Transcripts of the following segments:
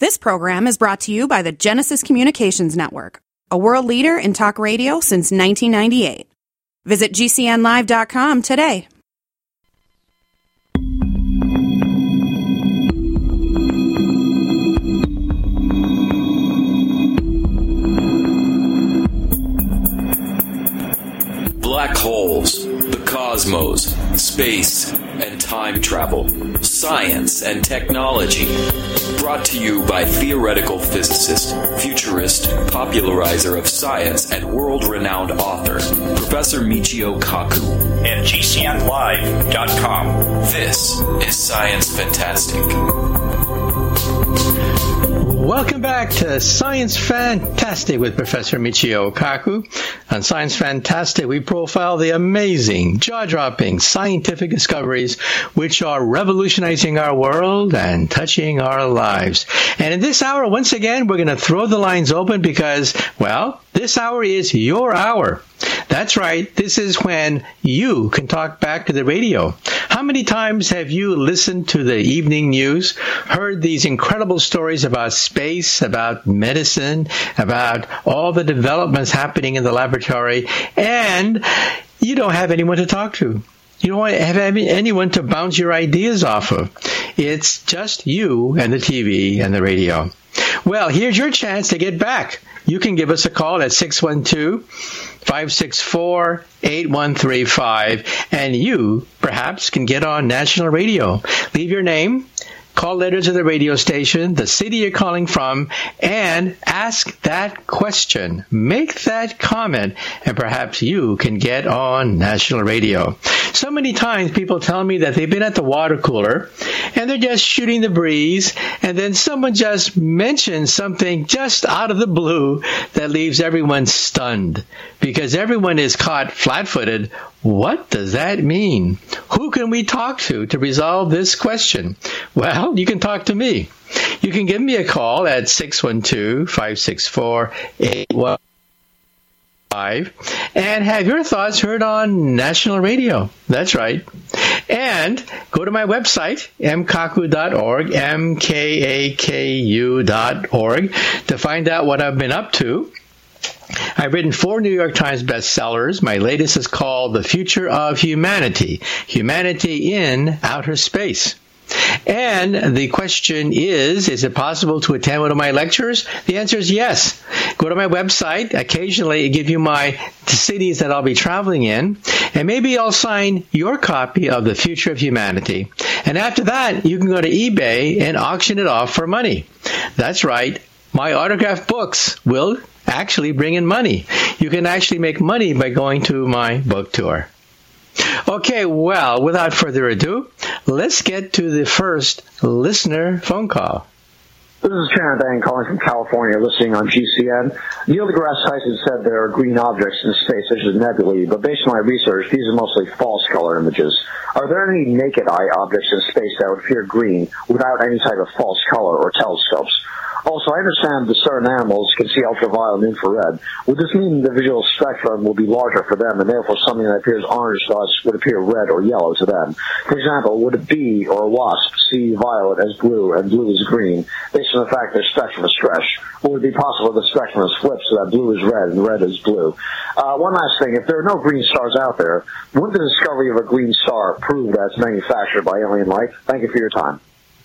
This program is brought to you by the Genesis Communications Network, a world leader in talk radio since 1998. Visit GCNlive.com today. Black holes, the cosmos, space, and time travel, science and technology. Brought to you by theoretical physicist, futurist, popularizer of science, and world-renowned author, Professor Michio Kaku. And GCNlive.com. This is Science Fantastic. Welcome back to Science Fantastic with Professor Michio Kaku. On Science Fantastic, we profile the amazing, jaw-dropping scientific discoveries which are revolutionizing our world and touching our lives. And in this hour, once again, we're going to throw the lines open because, well, this hour is your hour. That's right. This is when you can talk back to the radio. How many times have you listened to the evening news, heard these incredible stories about space, about medicine, about all the developments happening in the laboratory, and you don't have anyone to talk to? You don't have anyone to bounce your ideas off of. It's just you and the TV and the radio. Well, here's your chance to get back. You can give us a call at 612-564-8135, and you, perhaps, can get on national radio. Leave your name, call letter to the radio station, the city you're calling from, and ask that question. Make that comment, and perhaps you can get on national radio. So many times people tell me that they've been at the water cooler, and they're just shooting the breeze, and then someone just mentions something just out of the blue that leaves everyone stunned, because everyone is caught flat-footed. What does that mean? Who can we talk to resolve this question? Well, you can talk to me. You can give me a call at 612-564-8135 and have your thoughts heard on national radio. That's right. And go to my website, mkaku.org, mkaku.org, to find out what I've been up to. I've written 4 New York Times bestsellers. My latest is called The Future of Humanity, Humanity in Outer Space. And the question is it possible to attend one of my lectures? The answer is yes. Go to my website. Occasionally, I give you the cities that I'll be traveling in, and maybe I'll sign your copy of The Future of Humanity. And after that, you can go to eBay and auction it off for money. That's right. My autographed books will actually bring in money. You can actually make money by going to my book tour. Okay, well, without further ado, let's get to the first listener phone call. This is Sharon Bang calling from California, listening on GCN. Neil deGrasse Tyson said there are green objects in space, such as nebulae, but based on my research, these are mostly false color images. Are there any naked eye objects in space that would appear green without any type of false color or telescopes? Also, I understand that certain animals can see ultraviolet and infrared. Would this mean the visual spectrum will be larger for them, and therefore something that appears orange to us would appear red or yellow to them? For example, would a bee or a wasp see violet as blue and blue as green, based on the fact their spectrum is stretched? Or would it be possible the spectrum is flipped so that blue is red and red is blue? One last thing, if there are no green stars out there, wouldn't the discovery of a green star prove that it's manufactured by alien life? Thank you for your time.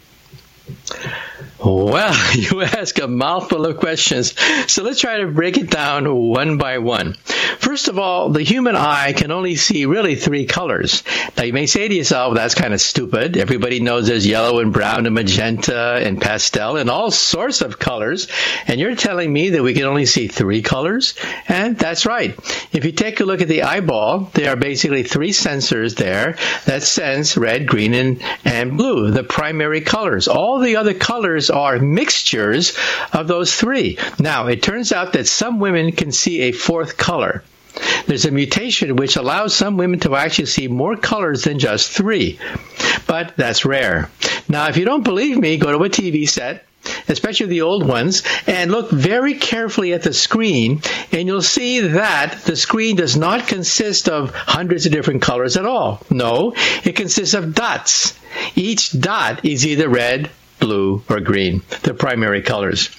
Well, you ask a mouthful of questions, so let's try to break it down one by one. First of all, the human eye can only see really 3 colors. Now, you may say to yourself, that's kind of stupid. Everybody knows there's yellow and brown and magenta and pastel and all sorts of colors, and you're telling me that we can only see 3 colors? And that's right. If you take a look at the eyeball, there are basically 3 sensors there that sense red, green, and blue, the primary colors. All the other colors are mixtures of those 3. Now, it turns out that some women can see a 4th color. There's a mutation which allows some women to actually see more colors than just 3. But that's rare. Now, if you don't believe me, go to a TV set, especially the old ones, and look very carefully at the screen, and you'll see that the screen does not consist of hundreds of different colors at all. No, it consists of dots. Each dot is either red, blue, or green, the primary colors.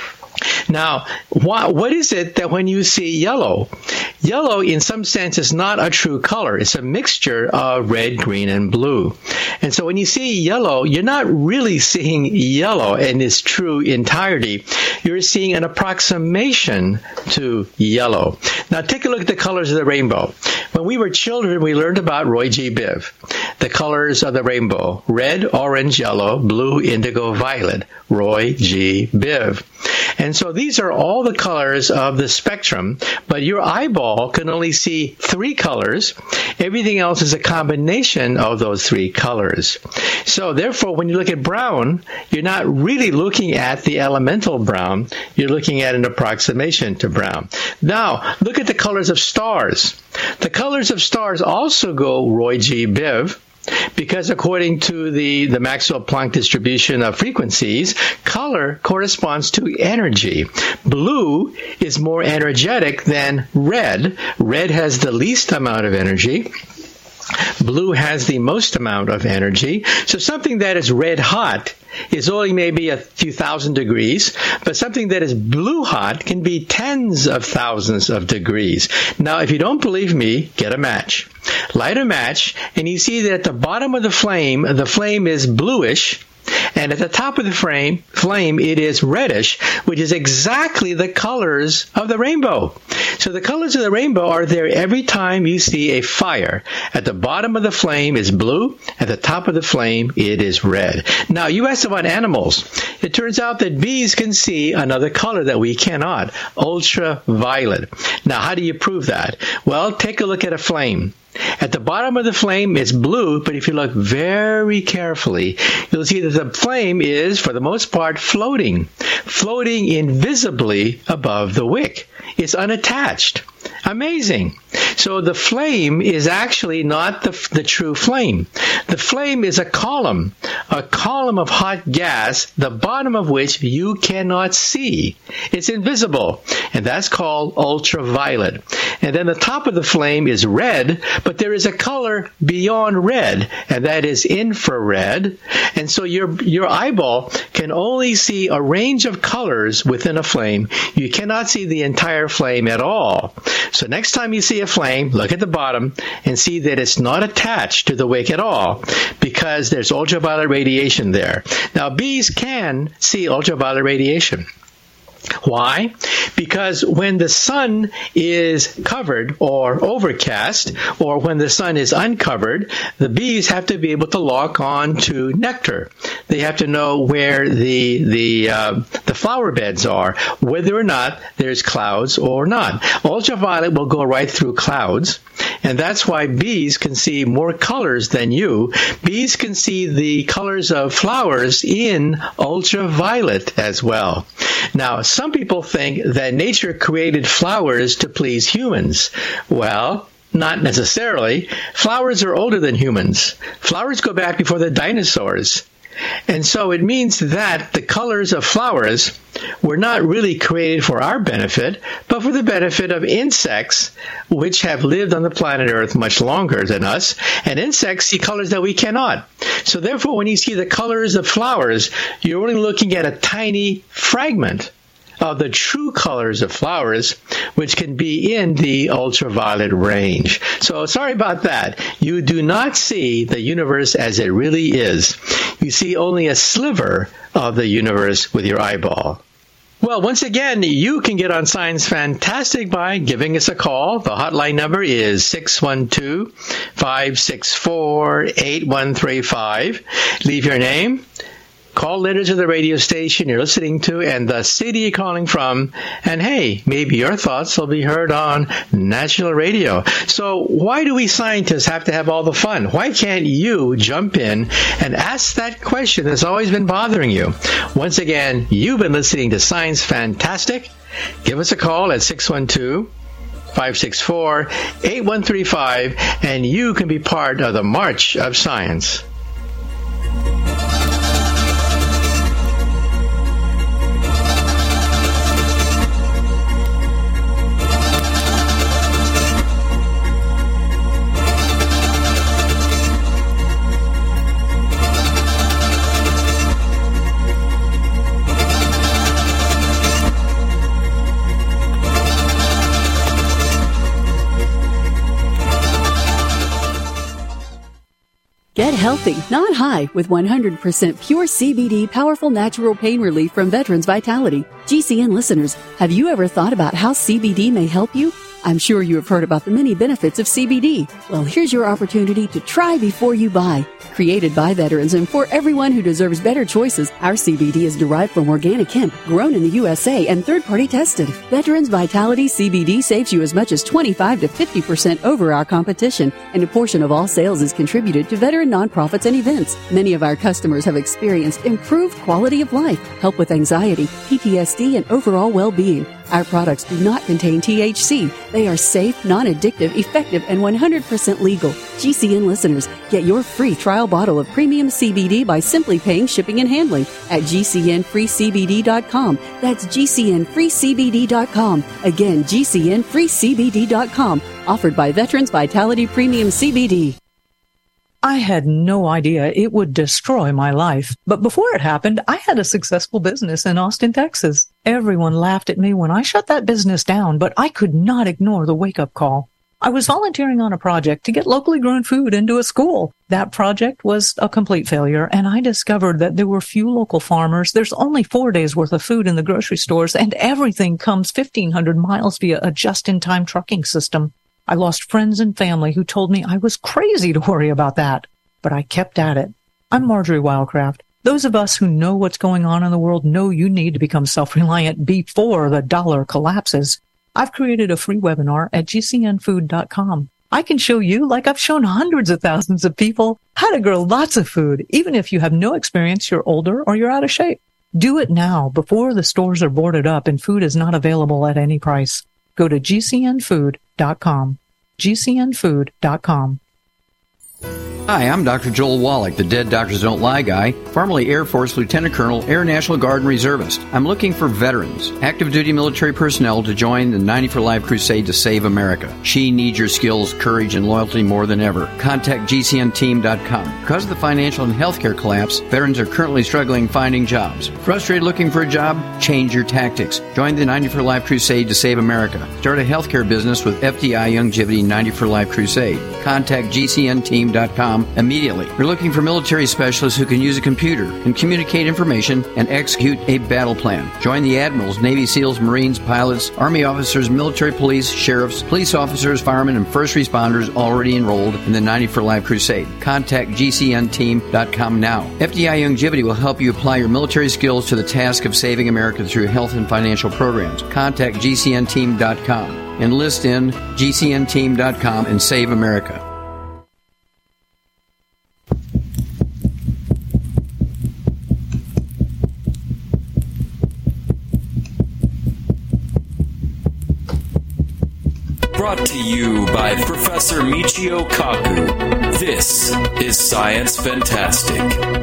Now, what is it that when you see yellow? Yellow, in some sense, is not a true color. It's a mixture of red, green, and blue. And so when you see yellow, you're not really seeing yellow in its true entirety. You're seeing an approximation to yellow. Now, take a look at the colors of the rainbow. When we were children, we learned about Roy G. Biv. The colors of the rainbow: red, orange, yellow, blue, indigo, violet. Roy G. Biv. And so these are all the colors of the spectrum, but your eyeball can only see 3 colors. Everything else is a combination of those 3 colors. So therefore, when you look at brown, you're not really looking at the elemental brown. You're looking at an approximation to brown. Now, look at the colors of stars. The colors of stars also go Roy G. Biv, because according to the Maxwell-Planck distribution of frequencies, color corresponds to energy. Blue is more energetic than red. Red has the least amount of energy. Blue has the most amount of energy. So something that is red hot is only maybe a few thousand degrees, but something that is blue hot can be tens of thousands of degrees. Now, if you don't believe me, get a match. Light a match, and you see that at the bottom of the flame is bluish, and at the top of the flame, it is reddish, which is exactly the colors of the rainbow. So the colors of the rainbow are there every time you see a fire. At the bottom of the flame is blue. At the top of the flame, it is red. Now, you asked about animals. It turns out that bees can see another color that we cannot, ultraviolet. Now, how do you prove that? Well, take a look at a flame. At the bottom of the flame is blue, but if you look very carefully, you'll see that the flame is, for the most part, floating invisibly above the wick. It's unattached. Amazing. So the flame is actually not the true flame. The flame is a column of hot gas, the bottom of which you cannot see. It's invisible, and that's called ultraviolet. And then the top of the flame is red, but there is a color beyond red, and that is infrared. And so your eyeball can only see a range of colors within a flame. You cannot see the entire flame at all. So next time you see a flame, look at the bottom and see that it's not attached to the wick at all, because there's ultraviolet radiation there. Now, bees can see ultraviolet radiation. Why? Because when the sun is covered or overcast, or when the sun is uncovered, the bees have to be able to lock on to nectar. They have to know where the flower beds are, whether or not there's clouds or not. Ultraviolet will go right through clouds, and that's why bees can see more colors than you. Bees can see the colors of flowers in ultraviolet as well. Now, some people think that nature created flowers to please humans. Well, not necessarily. Flowers are older than humans. Flowers go back before the dinosaurs. And so it means that the colors of flowers were not really created for our benefit, but for the benefit of insects, which have lived on the planet Earth much longer than us. And insects see colors that we cannot. So therefore, when you see the colors of flowers, you're only looking at a tiny fragment of the true colors of flowers, which can be in the ultraviolet range. So sorry about that. You do not see the universe as it really is. You see only a sliver of the universe with your eyeball. Well, once again, you can get on Science Fantastic by giving us a call. The hotline number is 612-564-8135. Leave your name, call letters to the radio station you're listening to, and the city you're calling from. And hey, maybe your thoughts will be heard on national radio. So why do we scientists have to have all the fun? Why can't you jump in and ask that question that's always been bothering you? Once again, you've been listening to Science Fantastic. Give us a call at 612-564-8135, and you can be part of the March of Science. Get healthy, not high, with 100% pure CBD powerful natural pain relief from Veterans Vitality. GCN listeners, have you ever thought about how CBD may help you? I'm sure you have heard about the many benefits of CBD. Well, here's your opportunity to try before you buy. Created by veterans and for everyone who deserves better choices, our CBD is derived from organic hemp, grown in the USA and third-party tested. Veterans Vitality CBD saves you as much as 25 to 50% over our competition, and a portion of all sales is contributed to veteran nonprofits and events. Many of our customers have experienced improved quality of life, help with anxiety, PTSD, and overall well-being. Our products do not contain THC. They are safe, non-addictive, effective, and 100% legal. GCN listeners, get your free trial bottle of premium CBD by simply paying shipping and handling at GCNFreeCBD.com. That's GCNFreeCBD.com. Again, GCNFreeCBD.com. Offered by Veterans Vitality Premium CBD. I had no idea it would destroy my life. But before it happened, I had a successful business in Austin, Texas. Everyone laughed at me when I shut that business down, but I could not ignore the wake-up call. I was volunteering on a project to get locally grown food into a school. That project was a complete failure, and I discovered that there were few local farmers. There's only 4 days worth of food in the grocery stores, and everything comes 1,500 miles via a just-in-time trucking system. I lost friends and family who told me I was crazy to worry about that, but I kept at it. I'm Marjorie Wildcraft. Those of us who know what's going on in the world know you need to become self-reliant before the dollar collapses. I've created a free webinar at GCNfood.com. I can show you, like I've shown hundreds of thousands of people, how to grow lots of food, even if you have no experience, you're older, or you're out of shape. Do it now before the stores are boarded up and food is not available at any price. Go to GCNfood.com. GCNfood.com. Hi, I'm Dr. Joel Wallach, the Dead Doctors Don't Lie guy, formerly Air Force Lieutenant Colonel, Air National Guard and Reservist. I'm looking for veterans, active duty military personnel to join the 90 for Life crusade to save America. She needs your skills, courage, and loyalty more than ever. Contact GCNteam.com. Because of the financial and healthcare collapse, veterans are currently struggling finding jobs. Frustrated looking for a job? Change your tactics. Join the 90 for Life crusade to save America. Start a healthcare business with FDI Longevity 90 for Life crusade. Contact GCNteam.com immediately. We're looking for military specialists who can use a computer and communicate information and execute a battle plan. Join the admirals, Navy SEALs, Marines, pilots, Army officers, military police, sheriffs, police officers, firemen, and first responders already enrolled in the 90 for Life crusade. Contact GCNteam.com now. FDI Longevity will help you apply your military skills to the task of saving America through health and financial programs. Contact GCNteam.com. Enlist in GCNteam.com and save America. Brought to you by Professor Michio Kaku. This is Science Fantastic.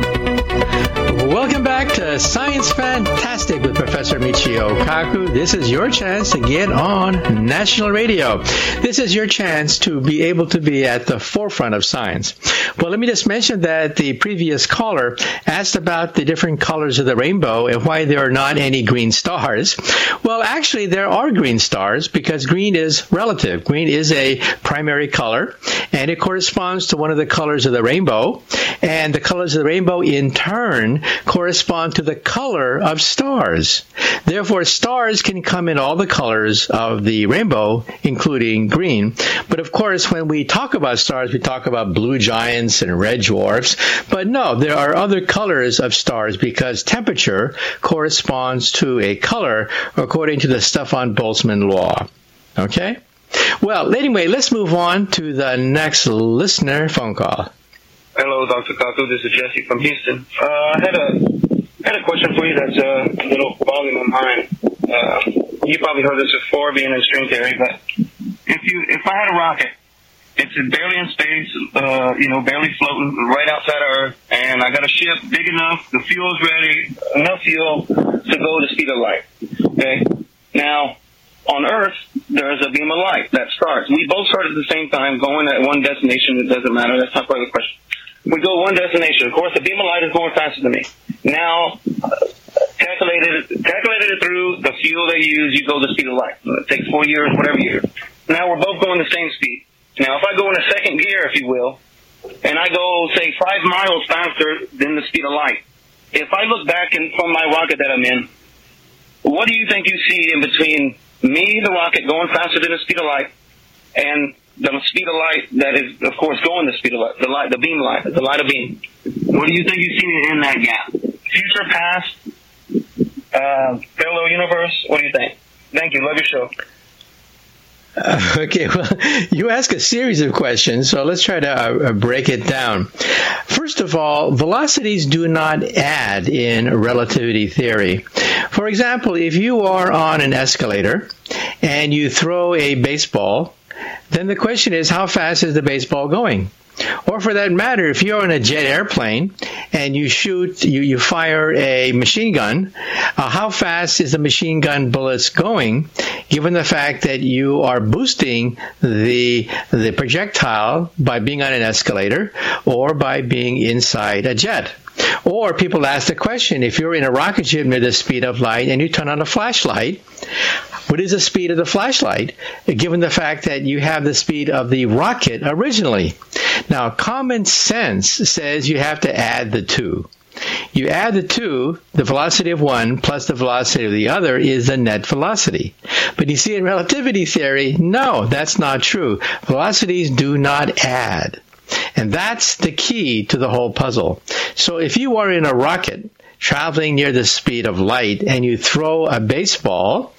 Welcome back to Science Fantastic with Professor Michio Kaku. This is your chance to get on national radio. This is your chance to be able to be at the forefront of science. Well, let me just mention that the previous caller asked about the different colors of the rainbow and why there are not any green stars. Well, actually, there are green stars because green is relative. Green is a primary color, and it corresponds to one of the colors of the rainbow. And the colors of the rainbow, in turn, correspond to the color of stars. Therefore, stars can come in all the colors of the rainbow, including green. But of course, when we talk about stars, we talk about blue giants and red dwarfs. But no, there are other colors of stars because temperature corresponds to a color according to the Stefan Boltzmann law. Okay? Well, anyway, let's move on to the next listener phone call. Hello, Dr. Kaku. This is Jesse from Houston. I had a question for you that's a little boggling my mind. You probably heard this before, being in string theory, but if I had a rocket, it's barely in space, barely floating right outside of Earth, and I got a ship big enough, the fuel's ready, enough fuel to go the speed of light. Okay? Now, on Earth, there's a beam of light that starts. We both start at the same time, going at one destination. It doesn't matter. That's not part of the question. We go one destination. Of course, the beam of light is going faster than me. Now, calculated it through the fuel they use, you go the speed of light. It takes 4 years, whatever year. Now we're both going the same speed. Now, if I go in a second gear, if you will, and I go, say, 5 miles faster than the speed of light. If I look back from my rocket that I'm in, what do you think you see in between me, the rocket, going faster than the speed of light, and the speed of light that is, of course, going the speed of light, the beam light, the light of beam? What do you think you see in that gap? Future, past, parallel universe? What do you think? Thank you. Love your show. Okay, well, you ask a series of questions, so let's try to break it down. First of all, velocities do not add in relativity theory. For example, if you are on an escalator and you throw a baseball, then the question is, how fast is the baseball going? Or for that matter, if you're on a jet airplane and you fire a machine gun, how fast is the machine gun bullets going, given the fact that you are boosting the projectile by being on an escalator or by being inside a jet? Or people ask the question, if you're in a rocket ship near the speed of light and you turn on a flashlight, what is the speed of the flashlight, given the fact that you have the speed of the rocket originally? Now, common sense says you have to add the two. You add the two, the velocity of one plus the velocity of the other is the net velocity. But you see, in relativity theory, no, that's not true. Velocities do not add. And that's the key to the whole puzzle. So if you are in a rocket traveling near the speed of light and you throw a baseball,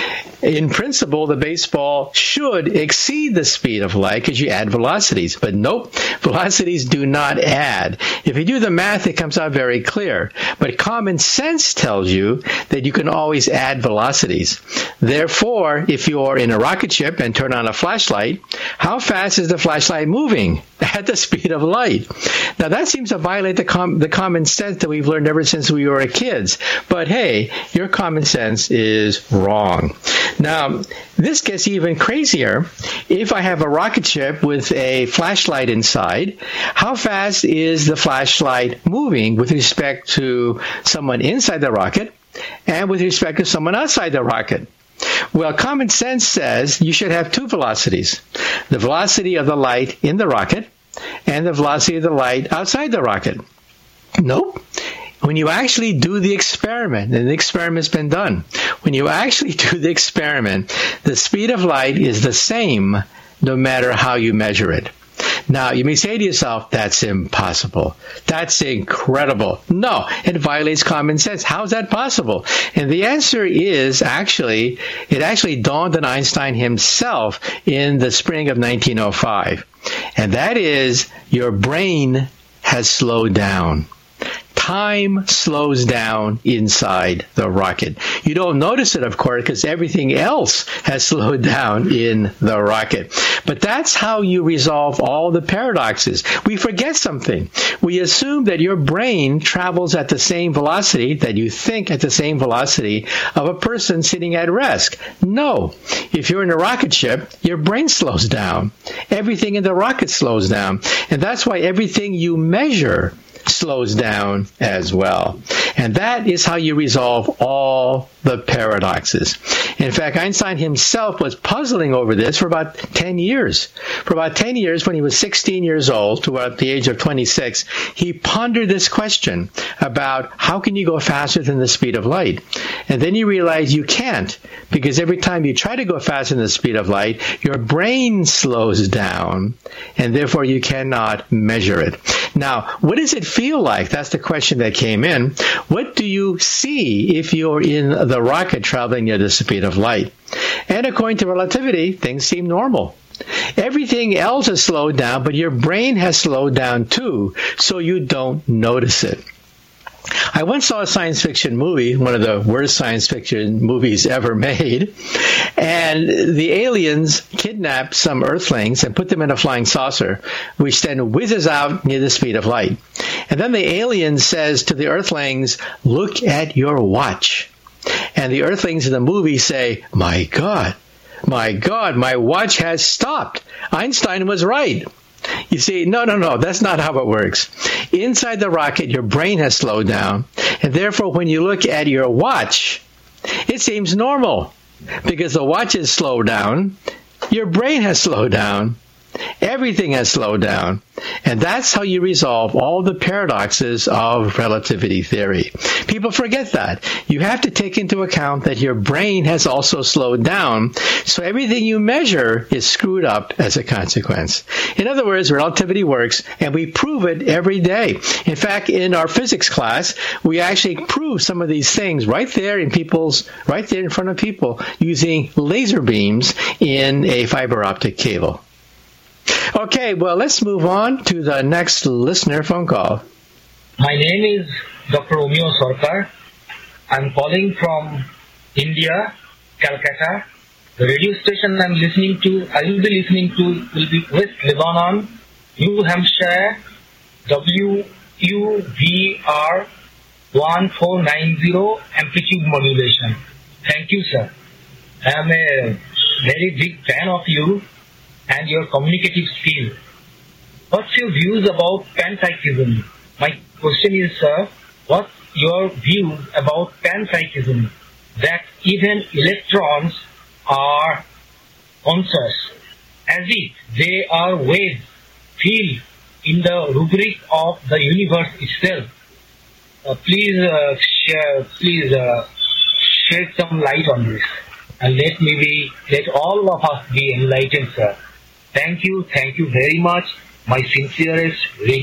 in principle, the baseball should exceed the speed of light because you add velocities. But nope, velocities do not add. If you do the math, it comes out very clear. But common sense tells you that you can always add velocities. Therefore, if you are in a rocket ship and turn on a flashlight, how fast is the flashlight moving? At the speed of light. Now, that seems to violate the common sense that we've learned ever since we were kids. But hey, your common sense is wrong. Now, this gets even crazier. If I have a rocket ship with a flashlight inside, how fast is the flashlight moving with respect to someone inside the rocket and with respect to someone outside the rocket? Well, common sense says you should have two velocities. The velocity of the light in the rocket and the velocity of the light outside the rocket. Nope. When you actually do the experiment, and the experiment's been done, when you actually do the experiment, the speed of light is the same no matter how you measure it. Now, you may say to yourself, that's impossible. That's incredible. No, it violates common sense. How is that possible? And the answer is it actually dawned on Einstein himself in the spring of 1905. And that is, your brain has slowed down. Time slows down inside the rocket. You don't notice it, of course, because everything else has slowed down in the rocket. But that's how you resolve all the paradoxes. We forget something. We assume that your brain travels at the same velocity, that you think at the same velocity of a person sitting at rest. No. If you're in a rocket ship, your brain slows down. Everything in the rocket slows down. And that's why everything you measure slows down as well. And that is how you resolve all the paradoxes. In fact, Einstein himself was puzzling over this for about 10 years. For about 10 years, when he was 16 years old to about the age of 26, he pondered this question about how can you go faster than the speed of light? And then you realize you can't, because every time you try to go faster than the speed of light, your brain slows down, and therefore you cannot measure it. Now, what does it feel like? That's the question that came in. What do you see if you're in the rocket traveling near the speed of light? And according to relativity, things seem normal. Everything else has slowed down, but your brain has slowed down too, so you don't notice it. I once saw a science fiction movie, one of the worst science fiction movies ever made, and the aliens kidnap some Earthlings and put them in a flying saucer, which then whizzes out near the speed of light. And then the alien says to the Earthlings, "Look at your watch." And the Earthlings in the movie say, my God, my watch has stopped. Einstein was right. You see, no, that's not how it works. Inside the rocket, your brain has slowed down, and therefore when you look at your watch, it seems normal. Because the watch has slowed down, your brain has slowed down, Everything has slowed down. And that's how you resolve all the paradoxes of relativity theory. People forget that. You have to take into account that your brain has also slowed down, so everything you measure is screwed up as a consequence. In other words, relativity works, and we prove it every day. In fact, in our physics class, we actually prove some of these things right there in front of people using laser beams in a fiber optic cable. Okay, well, let's move on to the next listener phone call. My name is Dr. Omeo Sarkar. I'm calling from India, Calcutta. The radio station I will be listening to will be West Lebanon, New Hampshire, WUVR 1490 amplitude modulation. Thank you, sir. I am a very big fan of you and your communicative skill. What's your views about panpsychism? My question is, sir, what's your views about panpsychism? That even electrons are conscious, as if they are waves, feel in the rubric of the universe itself. Please shed some light on this, and let all of us be enlightened, sir. Thank you very much. My sincerest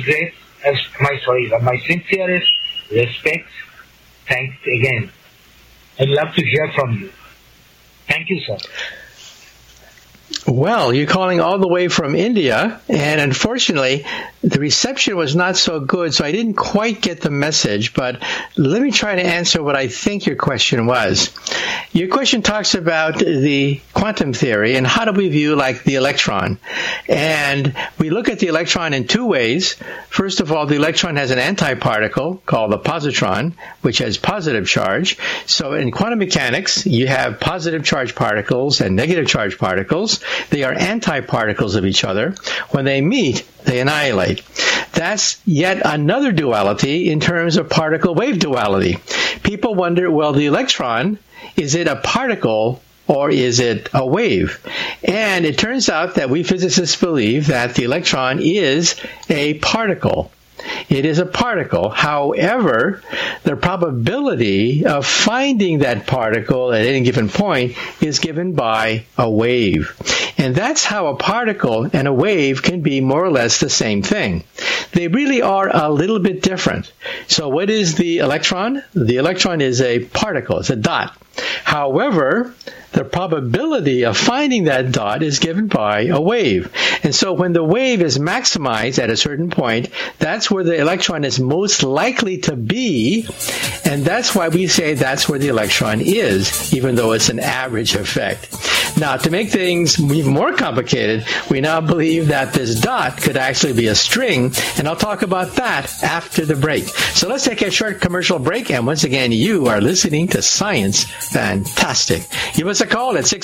respects. Thanks again. I'd love to hear from you. Thank you, sir. Well, you're calling all the way from India, and unfortunately, the reception was not so good, so I didn't quite get the message, but let me try to answer what I think your question was. Your question talks about the quantum theory and how do we view, like, the electron. And we look at the electron in two ways. First of all, the electron has an antiparticle called the positron, which has positive charge. So in quantum mechanics, you have positive charge particles and negative charge particles. They are antiparticles of each other. When they meet, they annihilate. That's yet another duality in terms of particle-wave duality. People wonder, well, the electron, is it a particle or is it a wave? And it turns out that we physicists believe that the electron is a particle. It is a particle. However, the probability of finding that particle at any given point is given by a wave. And that's how a particle and a wave can be more or less the same thing. They really are a little bit different. So what is the electron? The electron is a particle. It's a dot. However, the probability of finding that dot is given by a wave. And so when the wave is maximized at a certain point, that's where the electron is most likely to be, and that's why we say that's where the electron is, even though it's an average effect. Now, to make things even more complicated, we now believe that this dot could actually be a string, and I'll talk about that after the break. So let's take a short commercial break, and once again, you are listening to Science Fantastic. Give us a call at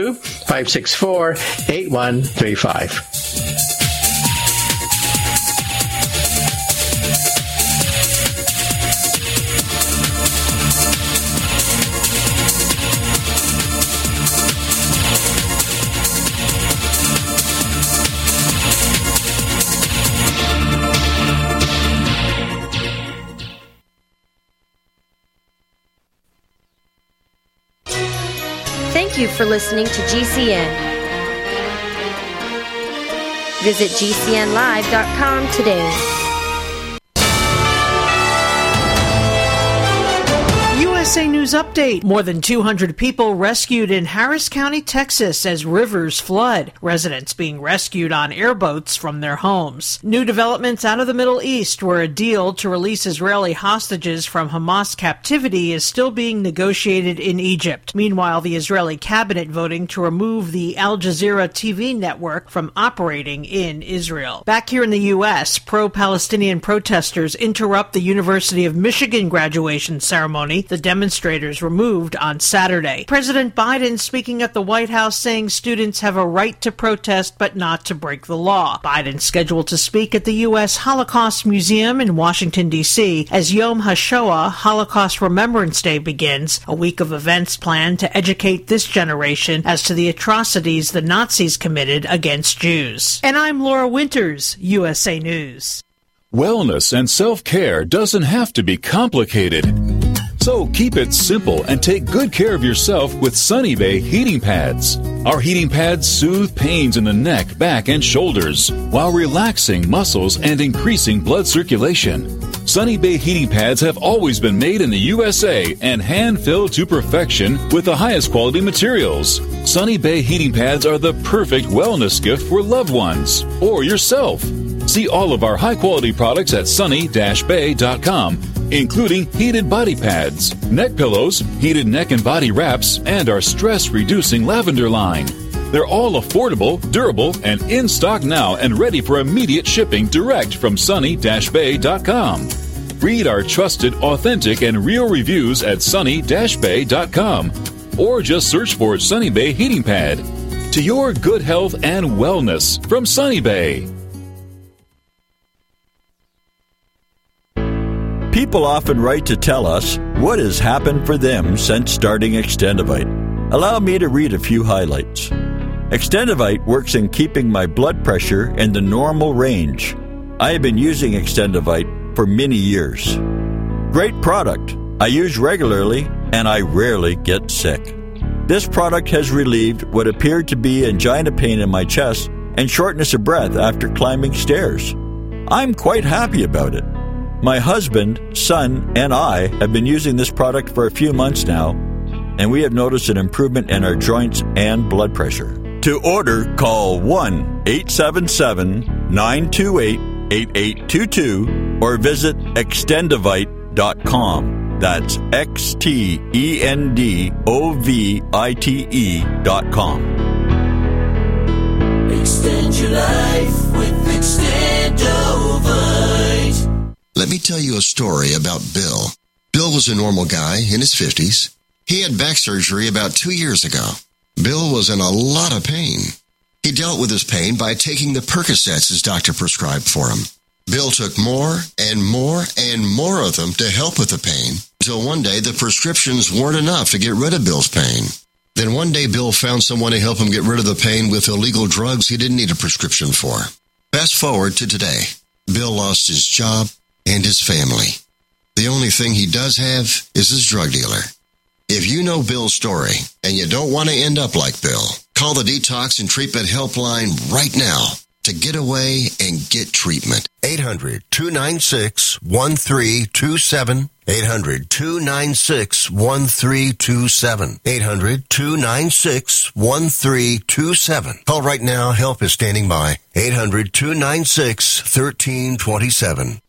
612-564-8135. Thank you for listening to GCN. Visit GCNlive.com today. USA News Update. More than 200 people rescued in Harris County, Texas as rivers flood. Residents being rescued on airboats from their homes. New developments out of the Middle East, where a deal to release Israeli hostages from Hamas captivity is still being negotiated in Egypt. Meanwhile, the Israeli cabinet voting to remove the Al Jazeera TV network from operating in Israel. Back here in the U.S., pro-Palestinian protesters interrupt the University of Michigan graduation ceremony. The demonstrators removed on Saturday. President Biden speaking at the White House saying students have a right to protest but not to break the law. Biden scheduled to speak at the U.S. Holocaust Museum in Washington, D.C. as Yom HaShoah, Holocaust Remembrance Day, begins, a week of events planned to educate this generation as to the atrocities the Nazis committed against Jews. And I'm Laura Winters, USA News. Wellness and self-care doesn't have to be complicated. So keep it simple and take good care of yourself with Sunny Bay heating pads. Our heating pads soothe pains in the neck, back, and shoulders while relaxing muscles and increasing blood circulation. Sunny Bay heating pads have always been made in the USA and hand-filled to perfection with the highest quality materials. Sunny Bay heating pads are the perfect wellness gift for loved ones or yourself. See all of our high-quality products at sunny-bay.com, including heated body pads, neck pillows, heated neck and body wraps, and our stress-reducing lavender line. They're all affordable, durable, and in stock now and ready for immediate shipping direct from sunny-bay.com. Read our trusted, authentic, and real reviews at sunny-bay.com or just search for Sunny Bay Heating Pad. To your good health and wellness from Sunny Bay. People often write to tell us what has happened for them since starting Extendivite. Allow me to read a few highlights. Extendivite works in keeping my blood pressure in the normal range. I have been using Extendivite for many years. Great product. I use regularly and I rarely get sick. This product has relieved what appeared to be angina pain in my chest and shortness of breath after climbing stairs. I'm quite happy about it. My husband, son, and I have been using this product for a few months now, and we have noticed an improvement in our joints and blood pressure. To order, call 1-877-928-8822 or visit extendivite.com. That's XTENDOVITE.com. Extend your life with Extendovite. Let me tell you a story about Bill. Bill was a normal guy in his 50s. He had back surgery about 2 years ago. Bill was in a lot of pain. He dealt with his pain by taking the Percocets his doctor prescribed for him. Bill took more and more and more of them to help with the pain, until one day the prescriptions weren't enough to get rid of Bill's pain. Then one day Bill found someone to help him get rid of the pain with illegal drugs he didn't need a prescription for. Fast forward to today. Bill lost his job and his family. The only thing he does have is his drug dealer. If you know Bill's story and you don't want to end up like Bill, call the Detox and Treatment Helpline right now to get away and get treatment. 800-296-1327. 800-296-1327. 800-296-1327. Call right now. Help is standing by. 800-296-1327.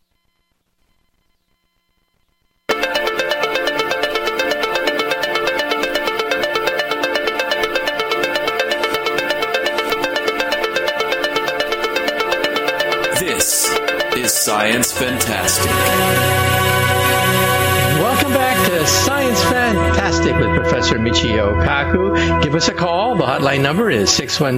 This is Science Fantastic. Welcome back to Science Fantastic with Professor Michio Kaku. Give us a call. The hotline number is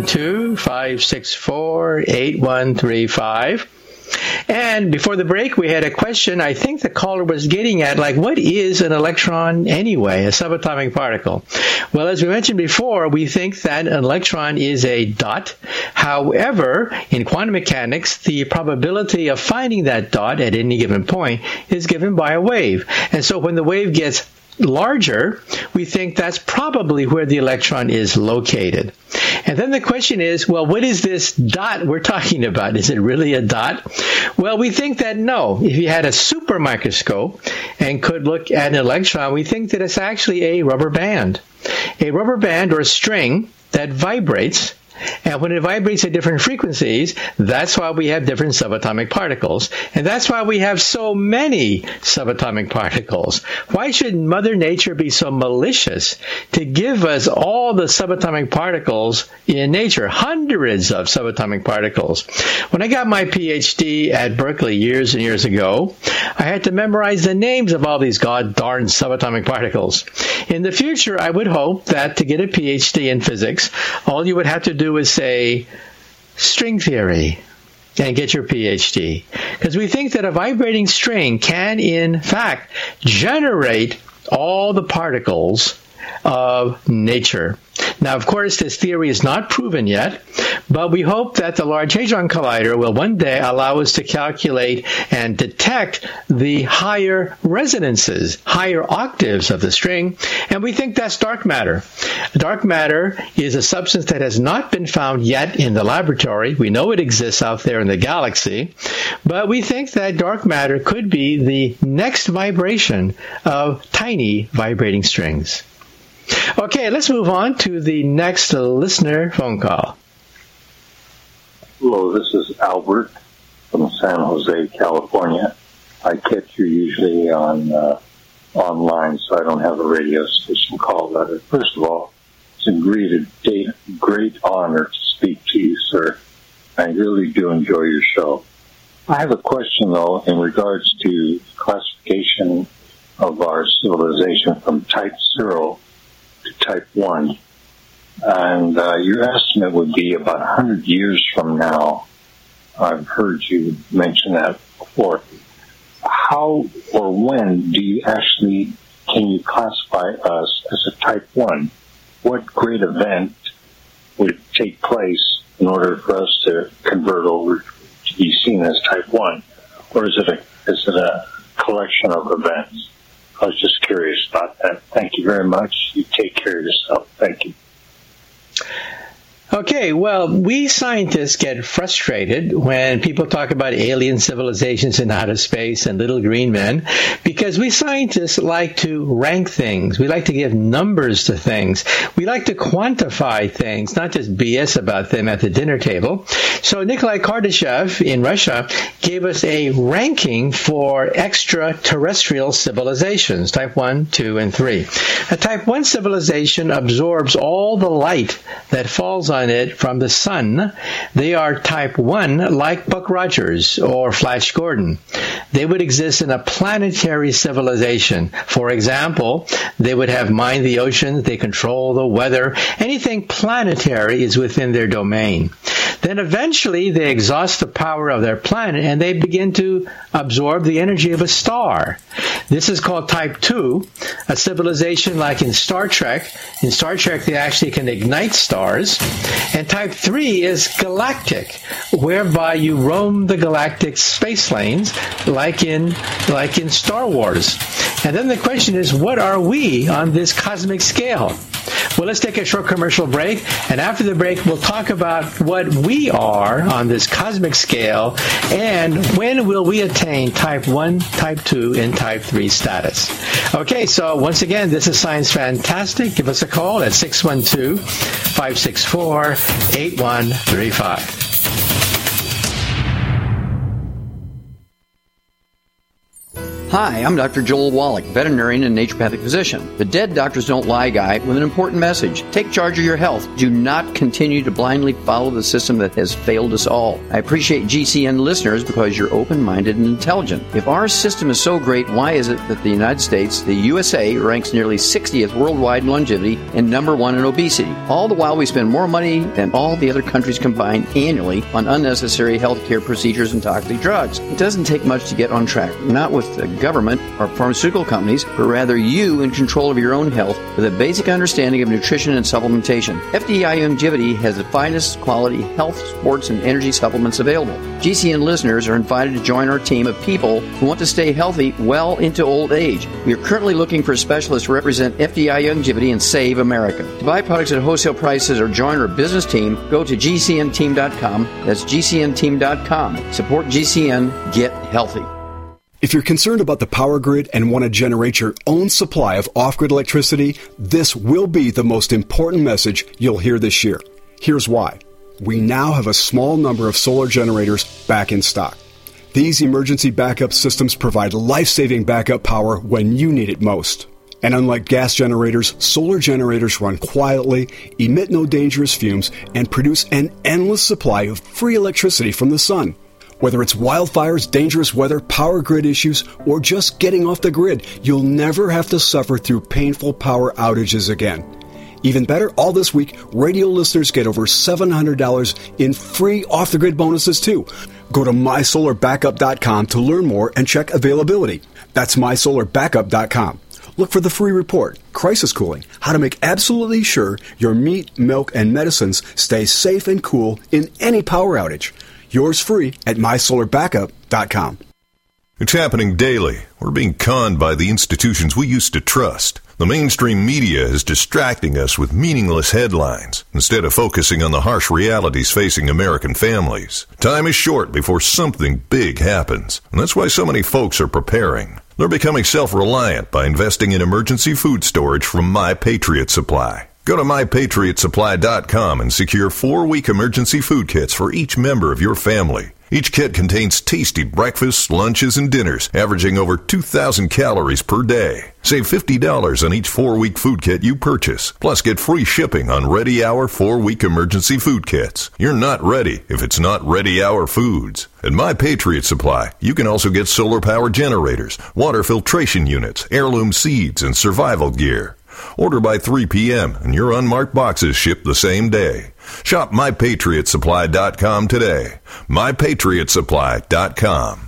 612-564-8135. And before the break, we had a question. I think the caller was getting at, what is an electron anyway, a subatomic particle? Well, as we mentioned before, we think that an electron is a dot. However, in quantum mechanics, the probability of finding that dot at any given point is given by a wave. And so when the wave gets larger, we think that's probably where the electron is located. And then the question is, well, what is this dot we're talking about? Is it really a dot? Well, we think that no. If you had a super microscope and could look at an electron, we think that it's actually a rubber band. A rubber band or a string that vibrates And when it vibrates at different frequencies, that's why we have different subatomic particles. And that's why we have so many subatomic particles. Why should Mother Nature be so malicious to give us all the subatomic particles in nature? Hundreds of subatomic particles. When I got my PhD at Berkeley years and years ago, I had to memorize the names of all these god darn subatomic particles. In the future, I would hope that to get a PhD in physics, all you would have to do is say string theory and get your PhD. Because we think that a vibrating string can, in fact, generate all the particles of nature. Now, of course, this theory is not proven yet, but we hope that the Large Hadron Collider will one day allow us to calculate and detect the higher resonances, higher octaves of the string, and we think that's dark matter. Dark matter is a substance that has not been found yet in the laboratory. We know it exists out there in the galaxy, but we think that dark matter could be the next vibration of tiny vibrating strings. Okay, let's move on to the next listener phone call. Hello, this is Albert from San Jose, California. I catch you usually on online, so I don't have a radio station call letter. First of all, it's a great honor to speak to you, sir. I really do enjoy your show. I have a question, though, in regards to classification of our civilization from type 0 to type 1. And your estimate would be about 100 years from now. I've heard you mention that before. How or when can you classify us as a type 1? What great event would take place in order for us to convert over to be seen as type 1? Or is it a collection of events? I was just curious about that. Thank you very much. You take care of yourself. Thank you. Okay, well, we scientists get frustrated when people talk about alien civilizations in outer space and little green men, because we scientists like to rank things. We like to give numbers to things. We like to quantify things, not just BS about them at the dinner table. So Nikolai Kardashev in Russia gave us a ranking for extraterrestrial civilizations, type 1, 2, and 3. A type 1 civilization absorbs all the light that falls on it from the sun. They are type 1 like Buck Rogers or Flash Gordon. They would exist in a planetary civilization. For example, they would have mined the oceans, they control the weather. Anything planetary is within their domain. Then eventually they exhaust the power of their planet and they begin to absorb the energy of a star. This is called type 2, a civilization like in Star Trek. In Star Trek, they actually can ignite stars. And type 3 is galactic, whereby you roam the galactic space lanes like in Star Wars. And then the question is, what are we on this cosmic scale? Well, let's take a short commercial break, and after the break, we'll talk about what we are on this cosmic scale and when will we attain type 1, type 2, and type 3 status. Okay, so once again, this is Science Fantastic. Give us a call at 612-564-8135. Hi, I'm Dr. Joel Wallach, veterinarian and naturopathic physician, the Dead Doctors Don't Lie guy with an important message. Take charge of your health. Do not continue to blindly follow the system that has failed us all. I appreciate GCN listeners because you're open-minded and intelligent. If our system is so great, why is it that the United States, the USA, ranks nearly 60th worldwide in longevity and number 1 in obesity? All the while we spend more money than all the other countries combined annually on unnecessary healthcare procedures and toxic drugs. It doesn't take much to get on track, not with the government or pharmaceutical companies, but rather you in control of your own health with a basic understanding of nutrition and supplementation. FDI Longevity has the finest quality health, sports, and energy supplements available. GCN listeners are invited to join our team of people who want to stay healthy well into old age. We are currently looking for specialists to represent FDI Longevity and save America. To buy products at wholesale prices or join our business team, go to GCNteam.com. That's GCNteam.com. Support GCN. Get healthy. If you're concerned about the power grid and want to generate your own supply of off-grid electricity, this will be the most important message you'll hear this year. Here's why. we now have a small number of solar generators back in stock. These emergency backup systems provide life-saving backup power when you need it most. And unlike gas generators, solar generators run quietly, emit no dangerous fumes, and produce an endless supply of free electricity from the sun. Whether it's wildfires, dangerous weather, power grid issues, or just getting off the grid, you'll never have to suffer through painful power outages again. Even better, all this week, radio listeners get over $700 in free off-the-grid bonuses too. Go to mysolarbackup.com to learn more and check availability. That's mysolarbackup.com. Look for the free report, Crisis Cooling, how to make absolutely sure your meat, milk, and medicines stay safe and cool in any power outage. Yours free at mysolarbackup.com. It's happening daily. We're being conned by the institutions we used to trust. The mainstream media is distracting us with meaningless headlines instead of focusing on the harsh realities facing American families. Time is short before something big happens, and that's why so many folks are preparing. They're becoming self-reliant by investing in emergency food storage from My Patriot Supply. Go to MyPatriotSupply.com and secure 4-week emergency food kits for each member of your family. Each kit contains tasty breakfasts, lunches, and dinners, averaging over 2,000 calories per day. Save $50 on each 4-week food kit you purchase. Plus, get free shipping on Ready Hour 4-week emergency food kits. You're not ready if it's not Ready Hour Foods. At My Patriot Supply, you can also get solar power generators, water filtration units, heirloom seeds, and survival gear. Order by 3 p.m. and your unmarked boxes ship the same day. Shop MyPatriotSupply.com today. MyPatriotSupply.com.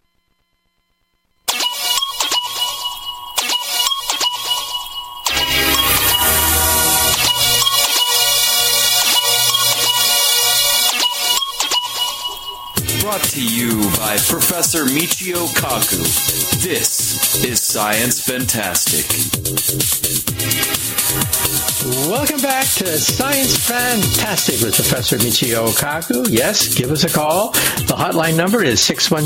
Brought to you by Professor Michio Kaku. This is Science Fantastic. Welcome back to Science Fantastic with Professor Michio Kaku. Yes, give us a call. The hotline number is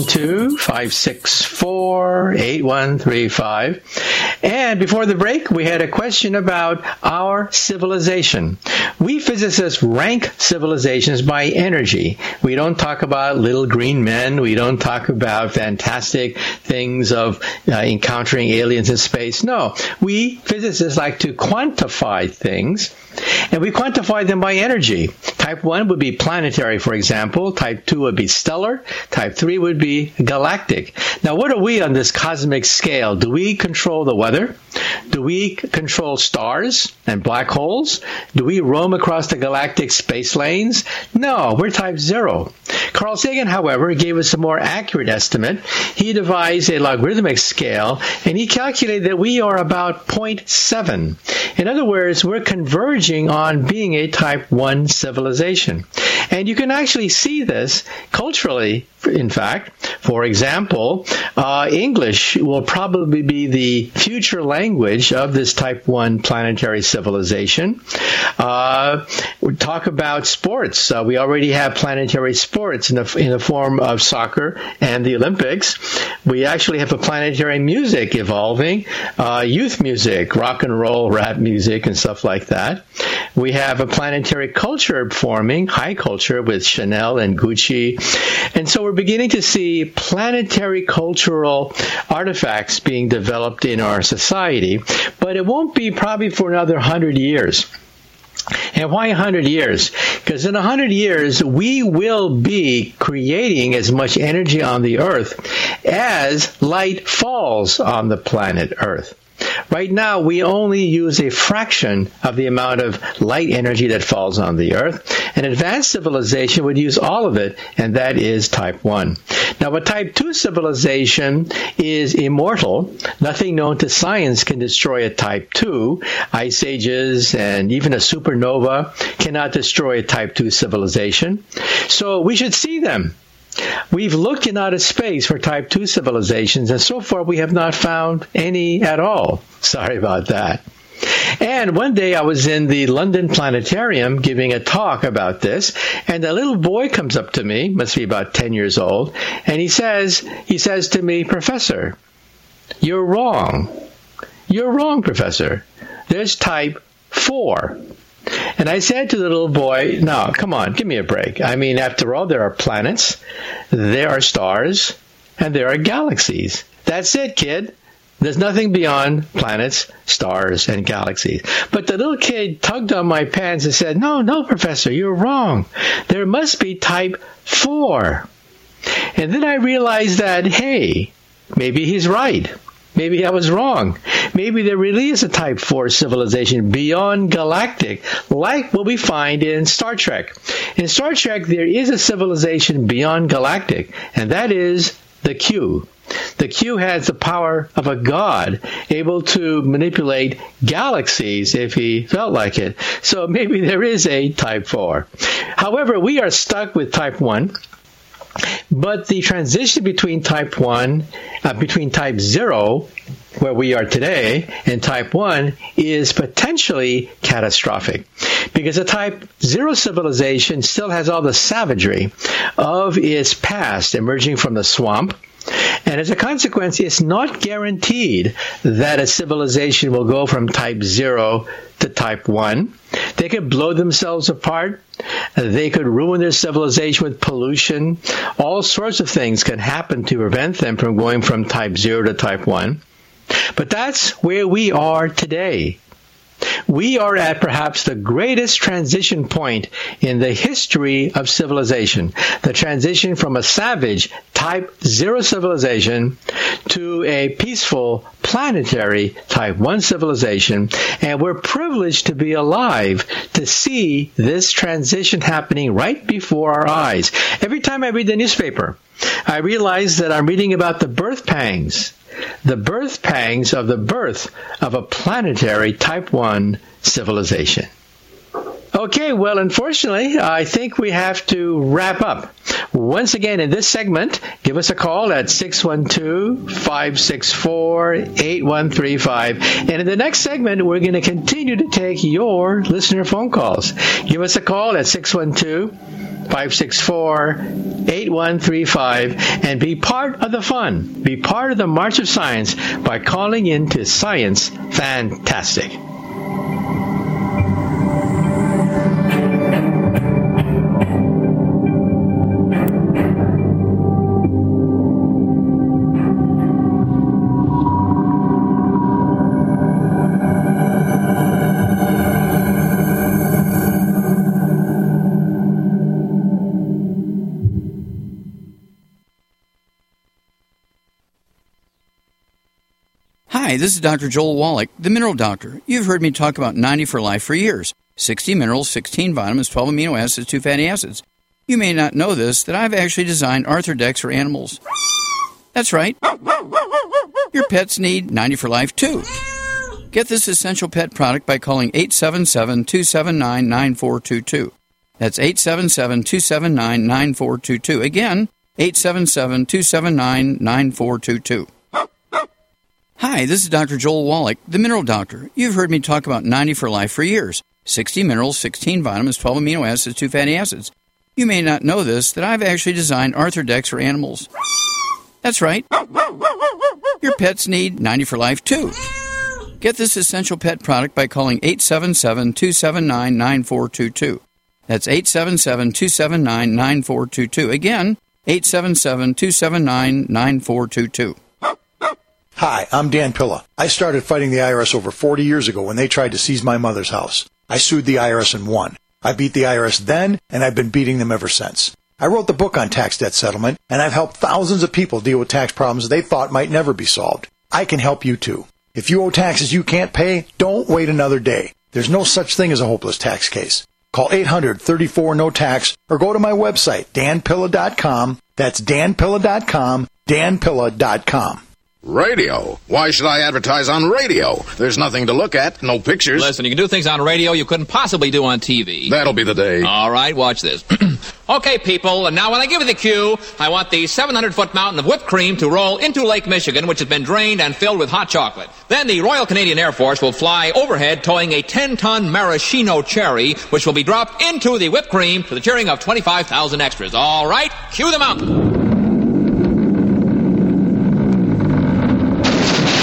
612-564-8135. And before the break, we had a question about our civilization. We physicists rank civilizations by energy. We don't talk about little green men. We don't talk about fantastic things of encountering aliens in space. No, we physicists like to quantify things, and we quantify them by energy. Type 1 would be planetary, for example. Type 2 would be stellar. Type 3 would be galactic. Now, what are we on this cosmic scale? Do we control the weather? Do we control stars and black holes? Do we roam across the galactic space lanes? No, we're type 0. Carl Sagan, however, gave us a more accurate estimate. He devised a logarithmic scale, and he calculated that we are about 0.7. In other words, we're converging on being a type 1 civilization. And you can actually see this culturally, in fact. For example, English will probably be the future language of this type 1 planetary civilization. We talk about sports. We already have planetary sports in the form of soccer and the Olympics. We actually have a planetary music evolving, youth music, rock and roll, rap music, and stuff like that. We have a planetary culture forming, high culture with Chanel and Gucci. And so we're beginning to see planetary cultural artifacts being developed in our society, but it won't be probably for another 100 years. And why 100 years? Because in 100 years, we will be creating as much energy on the Earth as light falls on the planet Earth. Right now, we only use a fraction of the amount of light energy that falls on the Earth. An advanced civilization would use all of it, and that is type 1. Now, a type 2 civilization is immortal. Nothing known to science can destroy a type 2. Ice ages and even a supernova cannot destroy a type 2 civilization. So we should see them. We've looked in outer space for type 2 civilizations, and so far we have not found any at all. Sorry about that. And one day I was in the London Planetarium giving a talk about this, and a little boy comes up to me, must be about 10 years old, and he says to me, "Professor, you're wrong. You're wrong, Professor. There's type 4. And I said to the little boy, no, come on, give me a break. I mean, after all, there are planets, there are stars, and there are galaxies. That's it, kid. There's nothing beyond planets, stars, and galaxies. But the little kid tugged on my pants and said, no, Professor, you're wrong. There must be type 4. And then I realized that, hey, maybe he's right. Maybe I was wrong. Maybe there really is a type 4 civilization beyond galactic, like what we find in Star Trek. In Star Trek, there is a civilization beyond galactic, and that is the Q. The Q has the power of a god, able to manipulate galaxies if he felt like it. So maybe there is a type 4. However, we are stuck with type 1. But the transition between type 0, where we are today, and type 1 is potentially catastrophic. Because a type 0 civilization still has all the savagery of its past emerging from the swamp. And as a consequence, it's not guaranteed that a civilization will go from type 0 to type 1. They could blow themselves apart. They could ruin their civilization with pollution. All sorts of things can happen to prevent them from going from type 0 to type 1. But that's where we are today. We are at perhaps the greatest transition point in the history of civilization. The transition from a savage type 0 civilization to a peaceful planetary type 1 civilization. And we're privileged to be alive to see this transition happening right before our eyes. Every time I read the newspaper, I realize that I'm reading about the birth pangs of the birth of a planetary type 1 civilization. Okay, well, unfortunately, I think we have to wrap up. Once again, in this segment, give us a call at 612-564-8135. And in the next segment, we're going to continue to take your listener phone calls. Give us a call at 612-564-8135 and be part of the fun. Be part of the March of Science by calling in to Science Fantastic. Hi, this is Dr. Joel Wallach, the Mineral Doctor. You've heard me talk about 90 for Life for years. 60 minerals, 16 vitamins, 12 amino acids, 2 fatty acids. You may not know this, that I've actually designed Arthrodex for animals. That's right. Your pets need 90 for Life, too. Get this essential pet product by calling 877-279-9422. That's 877-279-9422. Again, 877-279-9422. Hi, this is Dr. Joel Wallach, the Mineral Doctor. You've heard me talk about 90 for Life for years. 60 minerals, 16 vitamins, 12 amino acids, 2 fatty acids. You may not know this, that I've actually designed Arthrodex for animals. That's right. Your pets need 90 for Life, too. Get this essential pet product by calling 877-279-9422. That's 877-279-9422. Again, 877-279-9422. Hi, I'm Dan Pilla. I started fighting the IRS over 40 years ago when they tried to seize my mother's house. I sued the IRS and won. I beat the IRS then, and I've been beating them ever since. I wrote the book on tax debt settlement, and I've helped thousands of people deal with tax problems they thought might never be solved. I can help you too. If you owe taxes you can't pay, don't wait another day. There's no such thing as a hopeless tax case. Call 800-34-NO-TAX or go to my website, danpilla.com. That's danpilla.com, danpilla.com. Radio? Why should I advertise on radio? There's nothing to look at, no pictures. Listen, you can do things on radio you couldn't possibly do on TV. That'll be the day. All right, watch this. Okay, people, and now when I give you the cue, I want the 700-foot mountain of whipped cream to roll into Lake Michigan, which has been drained and filled with hot chocolate. Then the Royal Canadian Air Force will fly overhead towing a 10-ton maraschino cherry, which will be dropped into the whipped cream to the cheering of 25,000 extras. All right, cue the mountain.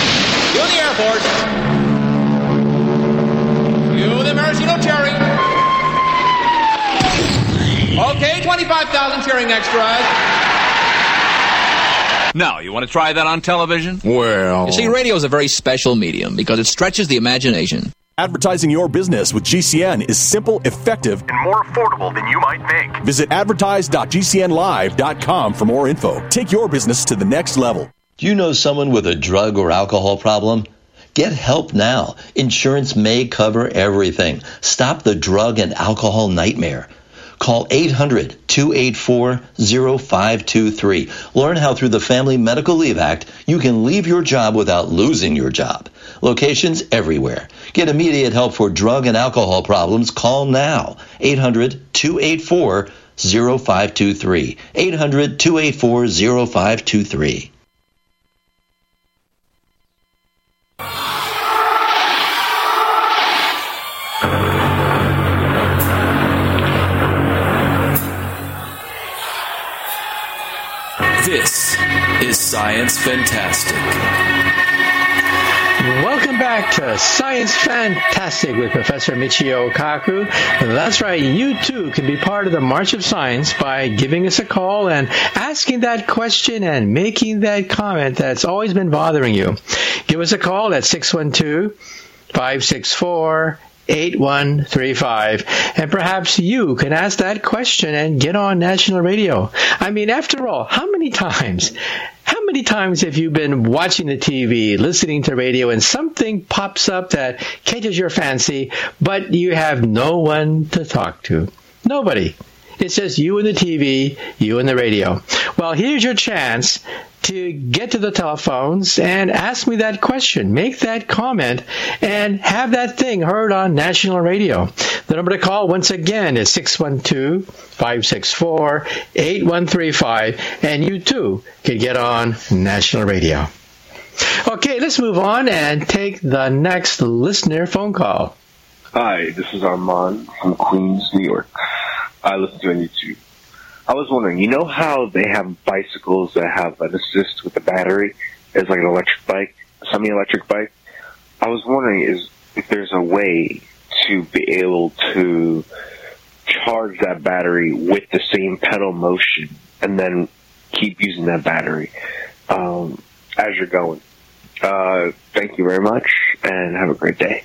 Cue the maraschino cherry. 25,000 cheering extras. Now, you want to try that on television? Well... You see, radio is a very special medium because it stretches the imagination. Advertising your business with GCN is simple, effective, and more affordable than you might think. Visit advertise.gcnlive.com for more info. Take your business to the next level. Do you know someone with a drug or alcohol problem? Get help now. Insurance may cover everything. Stop the drug and alcohol nightmare. Call 800-284-0523. Learn how through the Family Medical Leave Act you can leave your job without losing your job. Locations everywhere. Get immediate help for drug and alcohol problems. Call now. 800-284-0523. 800-284-0523. This is Science Fantastic. Welcome back to Science Fantastic with Professor Michio Kaku. That's right, you too can be part of the March of Science by giving us a call and asking that question and making that comment that's always been bothering you. Give us a call at 612-564-8135, and perhaps you can ask that question and get on national radio. I mean, after all, how many times have you been watching the TV, listening to radio, and something pops up that catches your fancy, but you have no one to talk to? Nobody. It's just you and the TV, you and the radio. Well, here's your chance to get to the telephones and ask me that question, make that comment, and have that thing heard on national radio. The number to call, once again, is 612-564-8135, and you too can get on national radio. Okay, let's move on and take the next listener phone call. Hi, this is Armand from Queens, New York. I listen to on YouTube. I was wondering, you know how they have bicycles that have an assist with the battery? It's like an electric bike, a semi-electric bike. I was wondering if there's a way to be able to charge that battery with the same pedal motion and then keep using that battery as you're going. Thank you very much, and have a great day.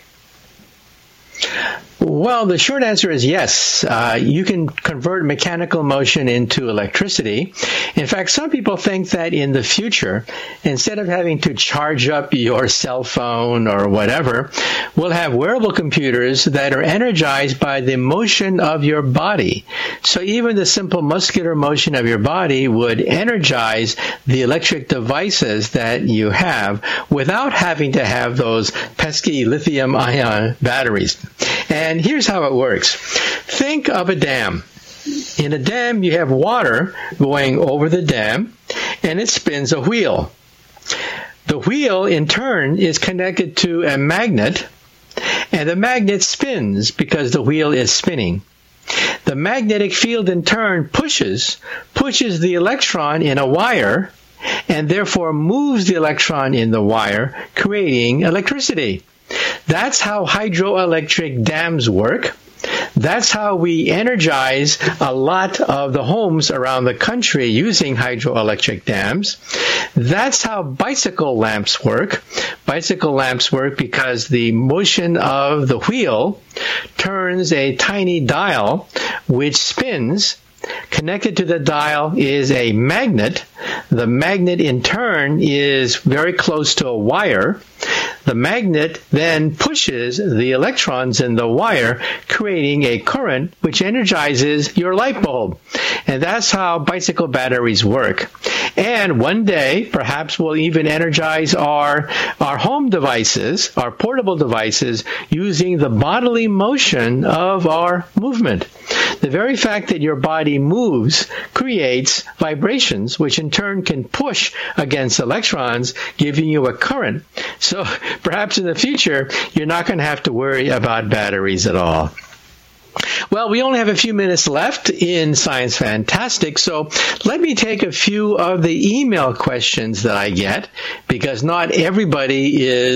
Well, the short answer is yes. You can convert mechanical motion into electricity. In fact, some people think that in the future, instead of having to charge up your cell phone or whatever, we'll have wearable computers that are energized by the motion of your body. So even the simple muscular motion of your body would energize the electric devices that you have without having to have those pesky lithium-ion batteries. And here's how it works. Think of a dam. In a dam, you have water going over the dam, and it spins a wheel. The wheel, in turn, is connected to a magnet, and the magnet spins because the wheel is spinning. The magnetic field, in turn, pushes the electron in a wire, and therefore moves the electron in the wire, creating electricity. That's how hydroelectric dams work. That's how we energize a lot of the homes around the country using hydroelectric dams. That's how bicycle lamps work. Bicycle lamps work because the motion of the wheel turns a tiny dial which spins. Connected to the dial is a magnet. The magnet, in turn, is very close to a wire. The magnet then pushes the electrons in the wire, creating a current which energizes your light bulb. And that's how bicycle batteries work. And one day, perhaps we'll even energize our home devices, our portable devices, using the bodily motion of our movement. The very fact that your body moves creates vibrations, which in turn can push against electrons, giving you a current. So perhaps in the future, you're not going to have to worry about batteries at all. Well, we only have a few minutes left in Science Fantastic, so let me take a few of the email questions that I get, because not everybody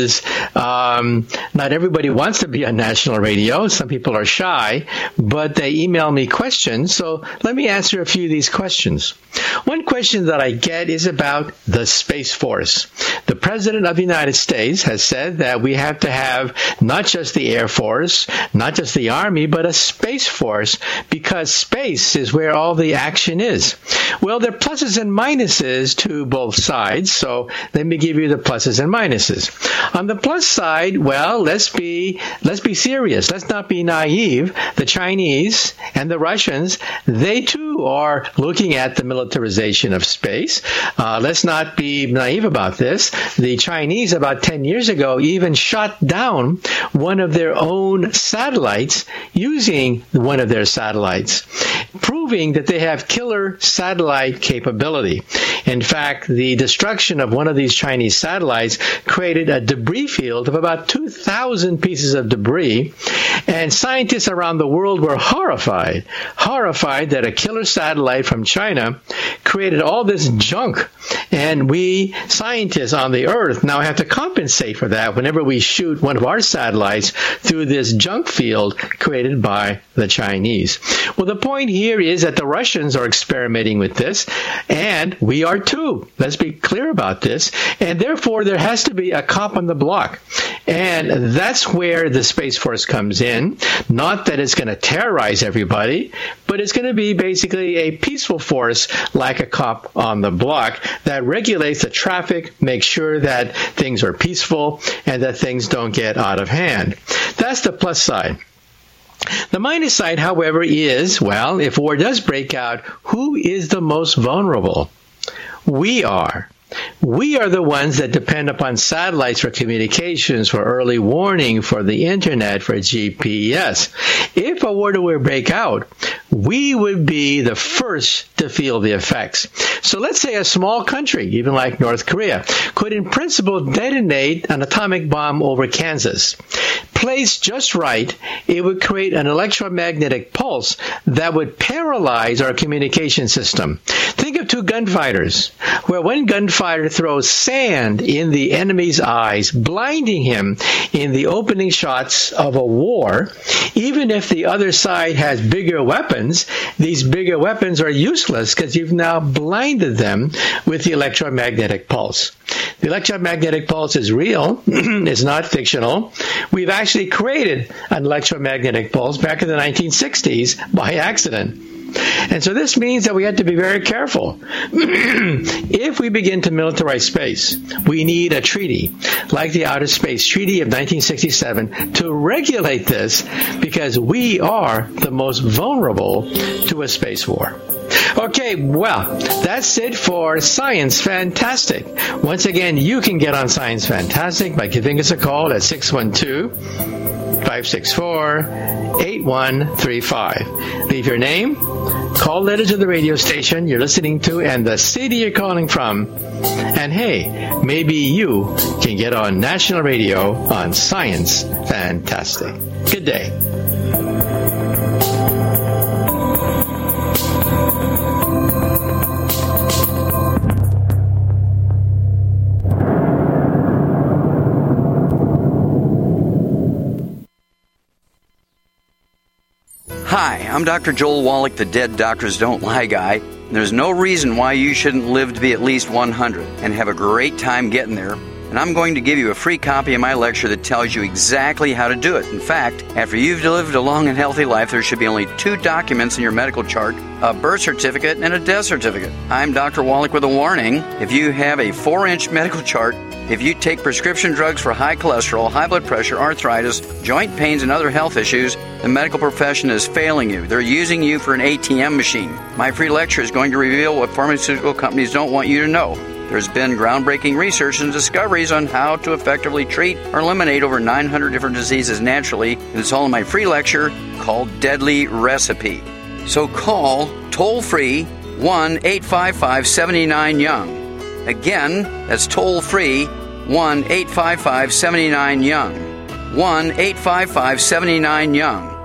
wants to be on national radio. Some people are shy, but they email me questions, so let me answer a few of these questions. One question that I get is about the Space Force. The President of the United States has said that we have to have not just the Air Force, not just the Army, but a Space Force, because space is where all the action is. Well, there are pluses and minuses to both sides, so let me give you the pluses and minuses. On the plus side, well, let's be serious. Let's not be naive. The Chinese and the Russians, they too are looking at the militarization of space. Let's not be naive about this. The Chinese, about 10 years ago, even shot down one of their own satellites using one of their satellites, proving that they have killer satellite capability. In fact, the destruction of one of these Chinese satellites created a debris field of about 2,000 pieces of debris, and scientists around the world were horrified that a killer satellite from China created all this junk, and we scientists on the Earth now have to compensate for that whenever we shoot one of our satellites through this junk field created by the Chinese. Well, the point here is that the Russians are experimenting with this, and we are too. Let's be clear about this. And therefore, there has to be a cop on the block. And that's where the Space Force comes in. Not that it's going to terrorize everybody, but it's going to be basically a peaceful force like a cop on the block that regulates the traffic, makes sure that things are peaceful, and that things don't get out of hand. That's the plus side. The minus side, however, is, well, if war does break out, who is the most vulnerable? We are. We are the ones that depend upon satellites for communications, for early warning, for the internet, for GPS. If a war were to break out, we would be the first to feel the effects. So let's say a small country, even like North Korea, could in principle detonate an atomic bomb over Kansas. Placed just right, it would create an electromagnetic pulse that would paralyze our communication system. Think of two gunfighters, where one gunfighter throws sand in the enemy's eyes, blinding him in the opening shots of a war. Even if the other side has bigger weapons, these bigger weapons are useless because you've now blinded them with the electromagnetic pulse. The electromagnetic pulse is real. It's not fictional. We've actually created an electromagnetic pulse back in the 1960s by accident. And so this means that we have to be very careful. If we begin to militarize space, we need a treaty, like the Outer Space Treaty of 1967, to regulate this, because we are the most vulnerable to a space war. Okay, well, that's it for Science Fantastic. Once again, you can get on Science Fantastic by giving us a call at 612-564-8135. Leave your name, call letter to the radio station you're listening to, and the city you're calling from. And hey, maybe you can get on national radio on Science Fantastic. Good day. Hi, I'm Dr. Joel Wallach, the Dead Doctors Don't Lie guy. There's no reason why you shouldn't live to be at least 100 and have a great time getting there. And I'm going to give you a free copy of my lecture that tells you exactly how to do it. In fact, after you've lived a long and healthy life, there should be only 2 documents in your medical chart, a birth certificate and a death certificate. I'm Dr. Wallach with a warning. If you have a 4-inch medical chart, if you take prescription drugs for high cholesterol, high blood pressure, arthritis, joint pains, and other health issues, the medical profession is failing you. They're using you for an ATM machine. My free lecture is going to reveal what pharmaceutical companies don't want you to know. There's been groundbreaking research and discoveries on how to effectively treat or eliminate over 900 different diseases naturally, and it's all in my free lecture called Deadly Recipe. So call toll-free 1-855-79-YOUNG. Again, that's toll-free 1-855-79-YOUNG. 1-855-79-YOUNG.